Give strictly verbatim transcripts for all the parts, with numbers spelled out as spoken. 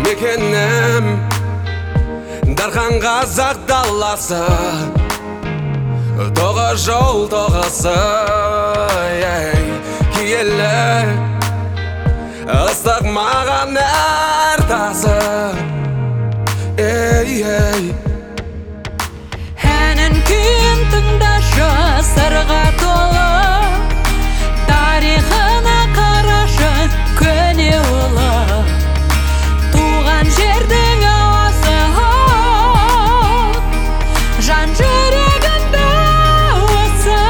мекенім дархан қазақ даласы, тоғы жол тоғысы, киелі ыстық маған әр тасы. Әнін күйін тыңдашы, сырға толы, тарихына қарашы, көне ұлы. Туған жердің ауасы, жан жүрегінде осы.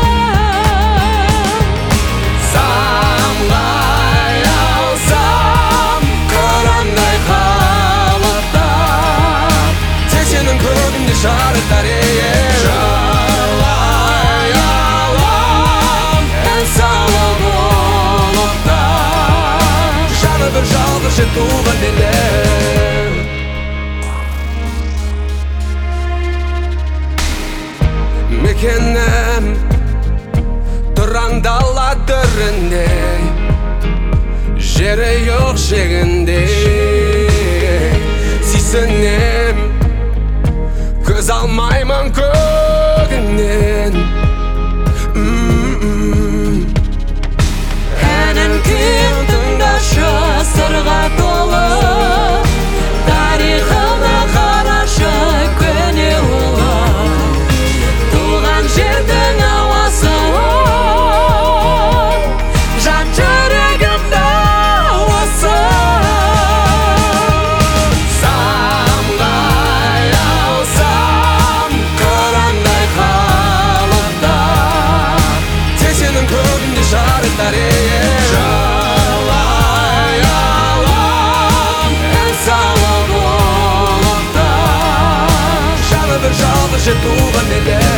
Самғай алсам қырандай қалыпта, тек сенің көгінде шарықтар жырлай алам ән салып ұлықта, жаны бір жалғыз жер туған елім. Мекенім тұран дала дүріндей, жері жоқ шегіндей. Сүйсінем, көз алмаймын көгінен. Әнін күйін тыңдашы, сырға толы, тарихына қарашы, көне ұлы. Туған жердің ауасы, жан жүрегімде осы. Самғай алсам қырандай қалыпта, тек сенің көгінде шарықтар жырлай алам ән салып ұлықта, жаны бір жалғыз жер туған елім.